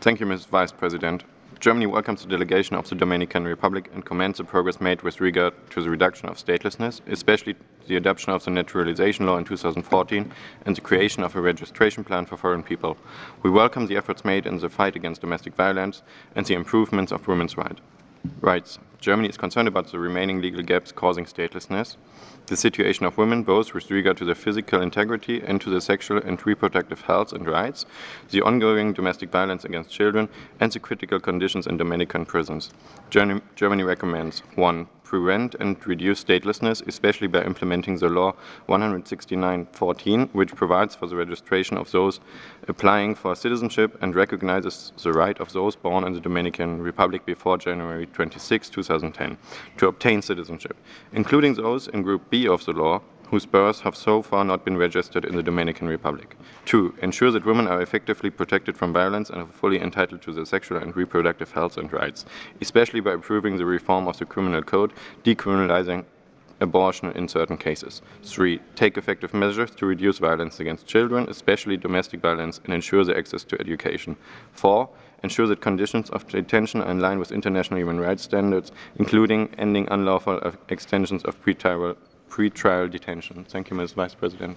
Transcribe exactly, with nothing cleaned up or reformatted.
Thank you, Miz Vice President. Germany welcomes the delegation of the Dominican Republic and commends the progress made with regard to the reduction of statelessness, especially the adoption of the naturalization law in two thousand fourteen and the creation of a registration plan for foreign people. We welcome the efforts made in the fight against domestic violence and the improvements of women's right. rights. Germany is concerned about the remaining legal gaps causing statelessness, the situation of women both with regard to their physical integrity and to their sexual and reproductive health and rights, the ongoing domestic violence against children, and the critical conditions in Dominican prisons. Germany, Germany recommends one Prevent and reduce statelessness, especially by implementing the law one sixty-nine fourteen, which provides for the registration of those applying for citizenship and recognizes the right of those born in the Dominican Republic before January twenty-sixth, two thousand ten, to obtain citizenship, including those in Group B of the law whose births have so far not been registered in the Dominican Republic. Two, ensure that women are effectively protected from violence and are fully entitled to their sexual and reproductive health and rights, especially by approving the reform of the criminal code, decriminalizing abortion in certain cases. Three, take effective measures to reduce violence against children, especially domestic violence, and ensure their access to education. Four, ensure that conditions of detention are in line with international human rights standards, including ending unlawful extensions of pretrial, pretrial detention. Thank you, Miz Vice President.